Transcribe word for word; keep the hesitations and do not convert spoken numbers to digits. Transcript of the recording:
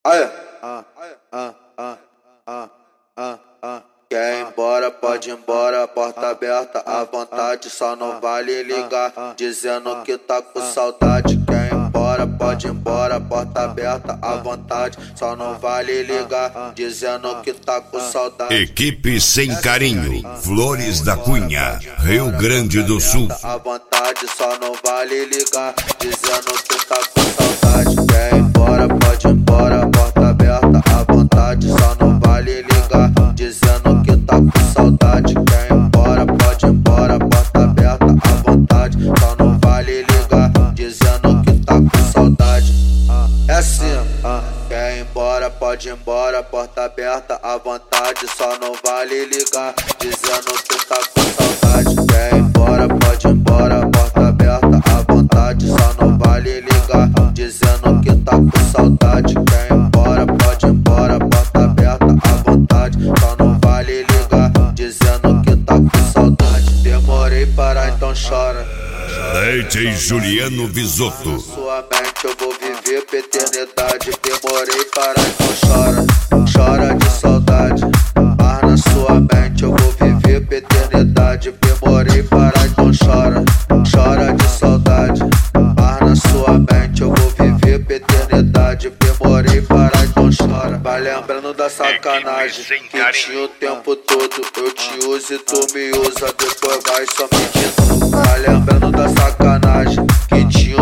Aê, ah, ah, ah, ah, ah, ah. Quer ir embora, pode ir embora, porta aberta à vontade, só não vale ligar, dizendo que tá com saudade. Quer ir embora, pode ir embora, porta aberta à vontade, só não vale ligar, dizendo que tá com saudade. Equipe Sem Carinho, Flores da Cunha, Rio Grande do Sul. À vontade, só não vale ligar, dizendo que tá com saudade. Quer ir embora, pode ir embora, porta aberta à vontade, só não vale ligar, dizendo que tá com saudade. Quer ir embora, pode ir embora, porta aberta à vontade, só não vale ligar, dizendo que tá com saudade. É assim, quer ir embora, pode ir embora, porta aberta à vontade, só não vale ligar, dizendo que tá com saudade. Quer ir embora, pode ir embora, porta aberta à vontade, só não vale ligar, dizendo que tá com saudade. Quer ir embora, pode ir embora, porta aberta à vontade, só não vale ligar, dizendo que tá com saudade. Demorei para, então chora. D J Juliano Visotto. Sua mente eu vou viver pra eternidade. Demorei para, então chora. Chora de saudade. Mas na sua mente eu vou viver pra eternidade. Demorei para, então chora. Chora de saudade. Mas na sua mente eu vou viver pra eternidade. Demorei para, então chora. Vai lembrando da sacanagem que tinha o tempo todo. Eu te uso e tu me usa, depois vai só me de novo. Vai lembrando da sacanagem que tinha